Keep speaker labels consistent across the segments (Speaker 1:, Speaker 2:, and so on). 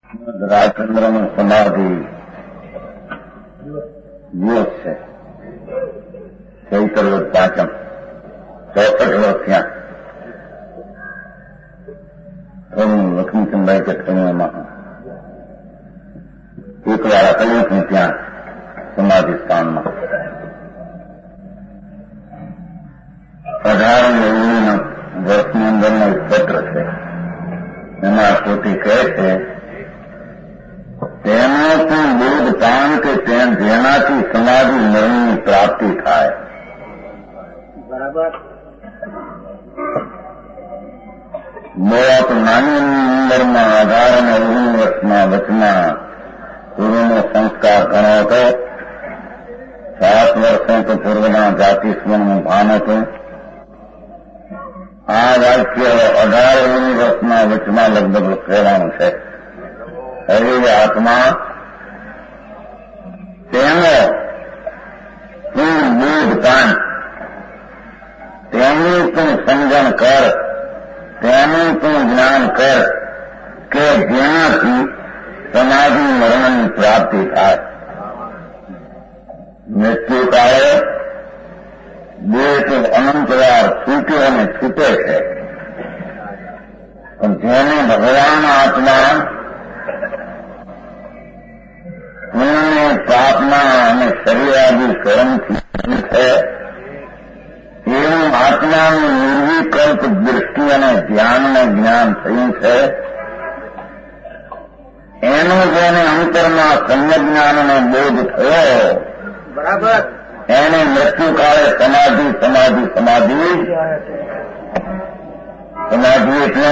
Speaker 1: રાજચંદ્ર નું સમાધિ દિવસ છે. ચૈતરવદ પાંચમ 64 વર્ષ થયા. હું લક્ષ્મીચંદભાઈ કે સમયમાં એક વાર કહ્યું છું ત્યાં સમાધિ સ્થાનમાં 18 વર્ષની અંદરનો એક પત્ર છે. એમાં પોતે કહે છે તેનું પણ બોધ પાન કે જેનાથી સમાધિ મરણની પ્રાપ્તિ થાય.
Speaker 2: બરાબર.
Speaker 1: મોત નાની ઉંમરમાં 18 અને 19 વર્ષના વચમાં ગુરુનો સંસ્કાર ઘણો હતો. 7 વર્ષે તો પૂર્વના જાતિ સ્વનું ભાન હતું. આ વાક્ય 18-19 વર્ષના વચમાં લગભગ કહેવાનું છે. હવે આત્મા તેનો તું બોધ પાન, તેનું તું સમજણ કર, તેનું તું જ્ઞાન કર કે જેનાથી સમાધિ મરણની પ્રાપ્તિ થાય. મૃત્યુકાળે દેહ અનંત વાર છૂટ્યો અને છૂટે છે, પણ જેને ભગવાન આત્મા પુણ્ય પાપના અને શરીરાદી કર્મથી છે, એવું આત્માનું નિર્વિકલ્પ દૃષ્ટિ અને ધ્યાનને જ્ઞાન થયું છે, એનો જેને અંતરમાં સમ્યજ્ઞાનનો બોધ થયો,
Speaker 2: બરાબર,
Speaker 1: એને મૃત્યુકાળે સમાધિ સમાધિ સમાધિ સમાધિ એટલે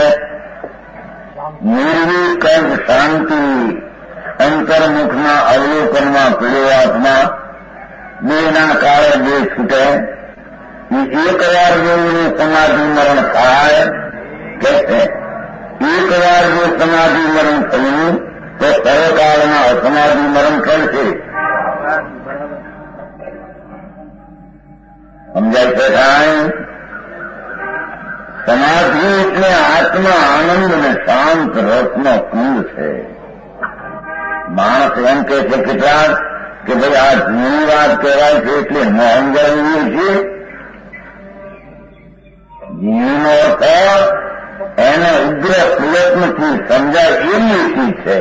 Speaker 1: નિર્વિકલ્પ શાંતિ, અંતર્મુખના અવલોકનમાં પીડ્યો આત્મા, દેહના કાળે દેહ છૂટે. એક વાર જો એનું સમાધિ મરણ થાય કે એક વાર જો સમાધિ મરણ થયું તો સર્વકાળમાં અસમાધિ મરણ કરશે. સમજાય છે કાંઈ? સમાધિ એટલે આત્મા આનંદ અને શાંત રસનો કુંડ છે. માણસ એમ કે છે કેટલાક કે ભાઈ આ જૂની વાત કહેવાય છે એટલે ન સમજાવીએ છીએ. જીવનો અર્થ એને ઉગ્ર પ્રયત્નથી સમજાય એવી ચીજ છે,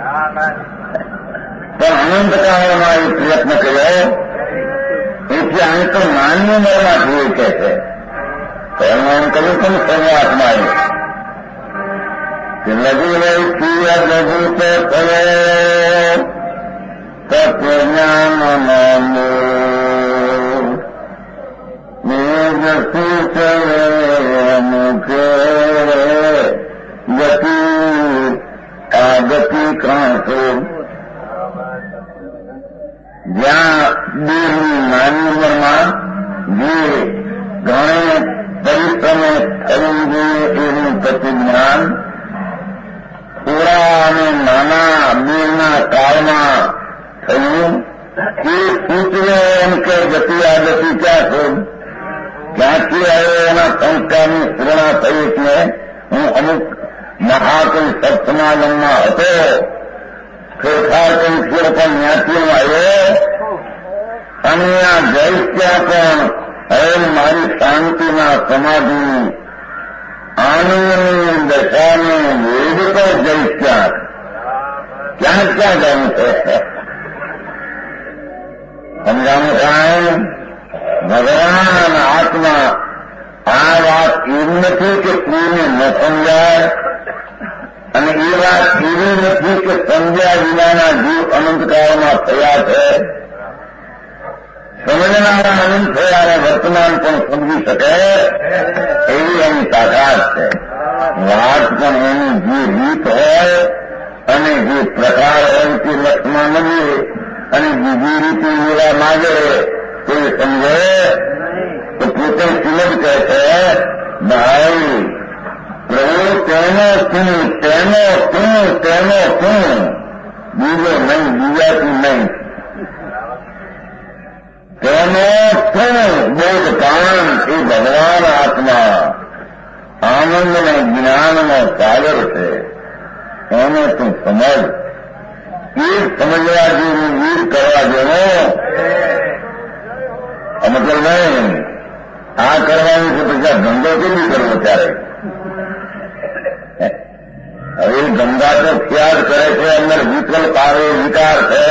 Speaker 1: પણ અનંતકાળમાં એ પ્રયત્ન કર્યો એટલે અહીં તો નાની ઉંમરમાં જોઈએ કે છે. તો એનું એમ કહ્યું કે શરૂઆતમાં લઘુ વૈકીય લઘુ તો થયો તત્વજ્ઞાનનો મુખે ગતિ આ ગતિ કાંસો. જ્યાં દેહની નાની ઉંમરમાં જે ઘણે પરિશ્રમે થવું જોઈએ એનું પ્રતિજ્ઞાન થોડા અને નાના દેહના કાળમાં થયું એ સૂચવે એમ કે ગતિ આ ગતિ ક્યાં છે, ક્યાંથી આવ્યો એના સંસ્કારની પ્રેરણા થઈ. એટલે હું અમુક મહાકવિ સત્સમાગમમાં હતો, ફેરફાર કઈ ફેર પણ જ્ઞાતિઓ આવ્યો અને આ જઈશ ત્યાં પણ હવે મારી શાંતિના સમાધિની આનંદની દશાને વેદ તો જઈશ ક્યાં ક્યાં જવું છે. સમજાવું કાંઈ? ભગવાન અને આત્મા આ વાત એવી નથી કે કોઈને ન સમજાય, અને એ વાત એવી નથી કે સમજ્યા વિનાના જીવ અનંતકાળમાં થયા છે. સમજનારા અનંત થયા અને વર્તમાન પણ સમજી શકે એવી એની તાકાત છે. વાત પણ એની જે રીત હોય અને જે પ્રકાર હોય તે લક્ષમાં મળીએ અને બીજી રીતે મેળા માગે કોઈ સમજે તો પોતે સિલજ કહે છે ભાઈ પ્રભુ તેનો તું તેનો તું તેનો તું, બીજો નહીં, બીજાથી નહીં. તેનો તું બોધ પાન એ ભગવાન આત્મા આનંદ અને જ્ઞાનનો સાગર છે. એને તું સમજ. એ સમજવા જેવું વીર કરવા જેવો મતલબ નહીં. આ કરવાનું છે પછી આ ધંધો કેવી કરવો ત્યારે? હવે ગંગા તો ત્યાગ કરે છે, અંદર વિકલ્પ આવે, વિકાર છે.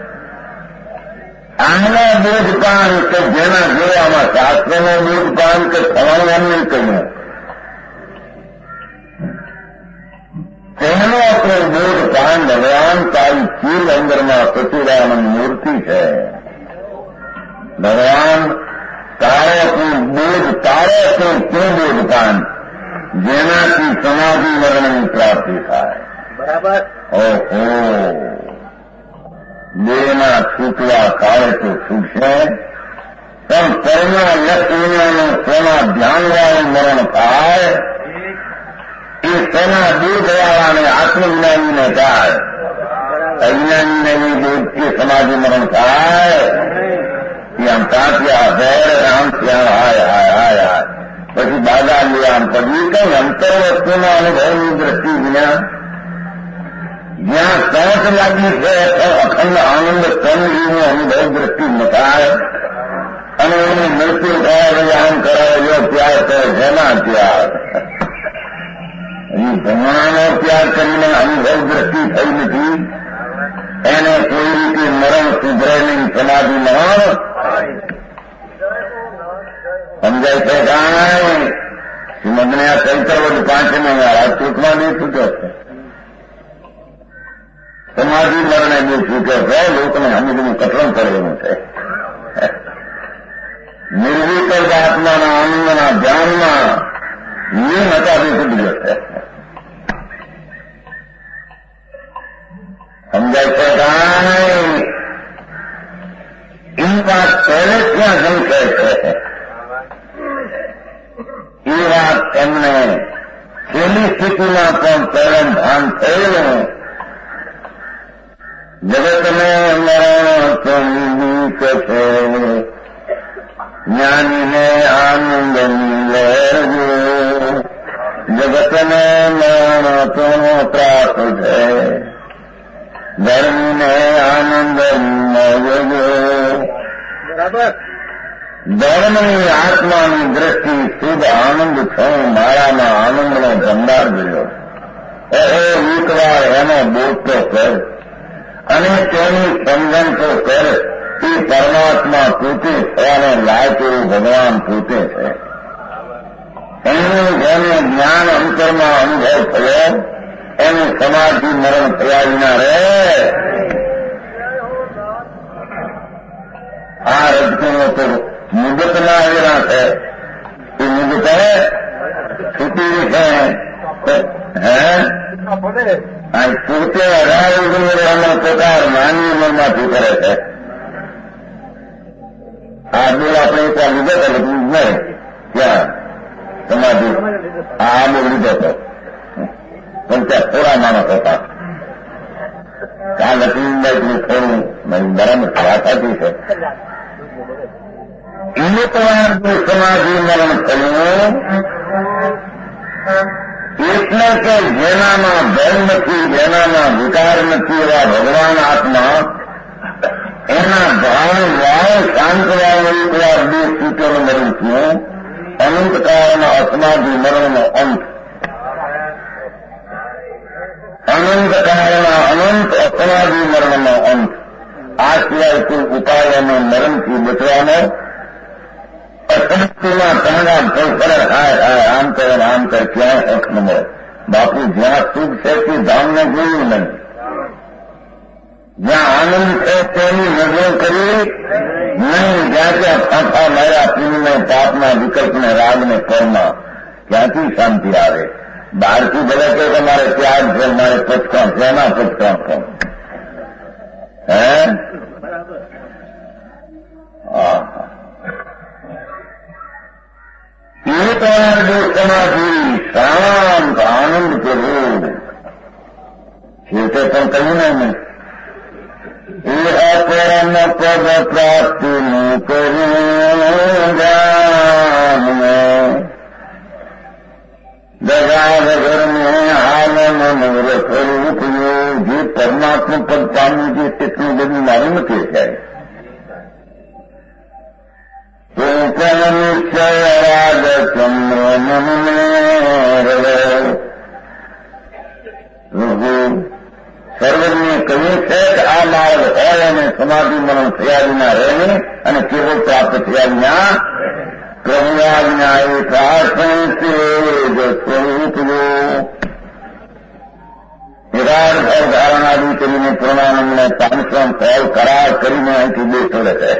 Speaker 1: આના બોધપાન કે જેના જોવામાં શાસ્ત્રનો બોધપાન કે થવાનું એમ નહીં કહ્યું, તેનો આપણો બોધપાન ભગવાન તારી ચીલ અંદરમાં સચિદાનંદ મૂર્તિ છે. ભગવાન તારો તું બોધ, તારો તું બોધપાન જેનાથી સમાધિ મરણની પ્રાપ્તિ થાય.
Speaker 2: બરાબર.
Speaker 1: ઓહો, દેહના છૂટવા કાળે તો છૂટશે, પણ કર્મના લક્ષ્મીનું સોના ધ્યાનવાળું મરણ થાય એ સોના દૂધવાળાને આત્મજ્ઞાનીને થાય. અજ્ઞાનીને એ દૂધથી સમાધિ મરણ થાય. આમ કાંત્યા ભેર આમ ત્યાં હાય હાય હાય હાય પછી બાધા લે આમ પડવી કઈ અંતર વસ્તુના અનુભવની દ્રષ્ટિ વિના જ્યાં સહજ લાગી છે અખંડ આનંદ તનજીનો અનુભવ દ્રષ્ટિ ન થાય અને એનું મૃત્યુ થાય આમ કરાવેલો ત્યાર તો જેના ત્યાર ભગવાનનો ત્યાગ કરીને અનુભવ દ્રષ્ટિ થઈ નથી. એને કોઈ રીતે મરણ સુધરે નહીં, સમાધિ મરણ સમજાય છે. કાંઈ શ્રીમદને આ ચૈતરવદ 5 ટૂંકમાં બી છૂટ્યો છે, સમાધિ મરણે બી છૂટ્યો છે. લોકોને હમીનું કઠણ પડેલું છે. નિર્વિકલ્પ આત્માના આનંદના ધ્યાનમાં નિયમ હતા બી છૂટ્યો છે. સમજાય છે. કાંઈ એ વાત પહેલે ક્યાં સંશય છે એ વાત એમને છેલ્લી સ્થિતિમાં પણ પહેલા ભાન થયેલું. જગતને મરણ સંગીત છે, જ્ઞાનીને આનંદ લેજો. જગતને મરણ તો પ્રાપ્ત છે, ધર્મને આનંદ મળજો.
Speaker 2: બરાબર.
Speaker 1: ધર્મની આત્માની દ્રષ્ટિ શુદ્ધ આનંદ છું, મારામાં આનંદનો ભંડાર ગયો. એકવાર એનો બોધ તો કર અને તેની સમજણ તો કર એ પરમાત્મા પોતે થવાને લાયક એવું ભગવાન પોતે છે. એનું જેને જ્ઞાન અંતરમાં અનુભવ થયો એનું સમાધિ મરણ થયા વિના રહે. આ રજકણો તો મુદતના આવેલા છે, એ મુદત છૂટી છે. આ પોતે 18 ઉંમરનો પ્રકાર માનવી ઉંમરમાંથી કરે છે. આ બોલ આપણે એક વાર લીધો હતો નહીં ત્યાં સમાધિ આ બોલ લીધો હતો, પણ ત્યાં થોડા માણસ હતા. આ લક્ષ્મીબાઈ થોડું બરાબર વાતાતી છે. એક વાર જો સમાધિ મરણ થયું એટલે કે જેનામાં ભય નથી, જેનામાં વિકાર નથી એવા ભગવાન આત્મા એના ભાવ વાવ શાંત વાવ એક વાર બે સૂચોનું મરણ થયું. અનંત કાળના અસમાધિ મરણનો અંત, અનંત કાળના અનંત અસમાધિ મરણનો અંત. આ સિવાય કોઈ ઉપાયોને મરણથી બચવાનો અસંતિમાં તંગા ફળ હાય હાય આમ કરે આમ કરે ક્યાંય હક ન મળે. બાપુ જ્યાં સુખ છે તે ધામને જોયું નહીં, જ્યાં આનંદ છે તેની નજર કરી નહીં. જ્યાં ત્યાં ફાંફા માર્યા પુણ્યને પાપના વિકલ્પને રાગને કર્મમાં ક્યાંથી શાંતિ આવે? બહારથી ભલે કે તમારે ત્યાગ છે, મારે પચકામ છે, એના પચકામ છે. એક વાર જો સમાધિ શાંત આનંદ કરવું છેવટે પણ કહ્યું ને એ અપરમ પદ પ્રાપ્તિનું કર્યું જાન દગા વગરને આનંદ રખડવું જે પરમાત્મા પદ પામ્યું છે તેટલું બધું મારું નથી થાય. રાગ ચંદ્ર મને સર્વજ્ઞે કહ્યું છે કે આ માર્ગ હોય અને સમાધિ મરણ થયા વિના રહે અને કેવળ પ્રાપ્ત થયા વિના પ્રભુઆજ્ઞા એ સ્વરૂપ નિરાળ ફળ ધારણાદી કરીને પૂર્ણાનંદને પાંચમ ફળ કરાર કરીને અહીંથી બેઠો રહે.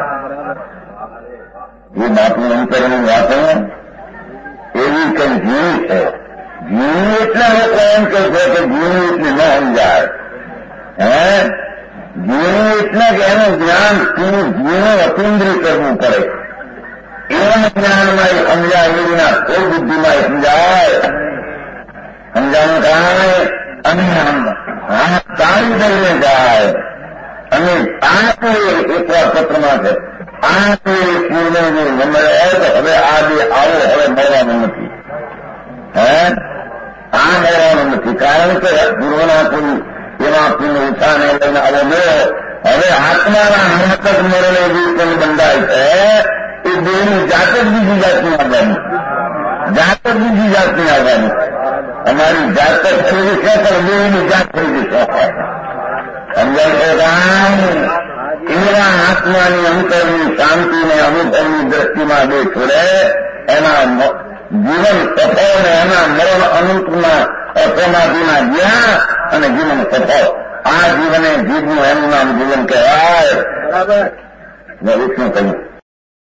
Speaker 1: એ બાપની અંતરની વાતો એવી કઈ જીવી છે. જીવી એટલે લોકો એમ કહે છે કે જીવી એટલે ન સમજાય. જીવી એટલે કે એનું જ્ઞાન જીવું અતિન્દ્રિય કરવું પડે. એવા જ્ઞાનમાં એ સમજાય એવીના કોઈ બુદ્ધિમાં એ સમજાય. સમજાવું થાય અને તાળી દઈને જાય. અને આ તો એકવાર પત્રમાં છે આ તો પૂર્ણ જે નંબર તો હવે આ જે આવો હવે મળવાનું નથી. આ મળવાનું નથી કારણ કે પૂર્વના કોઈ એવા પૂર્ણ ઉત્સાહને લઈને આવો મળ્યો. હવે આત્માના હાથ જ મળેલો જે કોઈ બંધાય છે એ દેહની જાત જ બીજી જાતની આવવાની. જાત જ બીજી જાતની આવવાની. અમારી જાત જ થઈ છે પણ દેહની જાત થઈ જશે. સમજાય એવા આત્માની અંતરની શાંતિને અનુભવની દ્રષ્ટિમાં બે છોડે એના જીવન સફળ ને એના મરણ અનંતના સમાધિના જ્ઞાન અને જીવન સફળ. આ જીવને જીવનું એનું નામ જીવન કહેવાય. બરાબર. વિષ્ણુ કહ્યું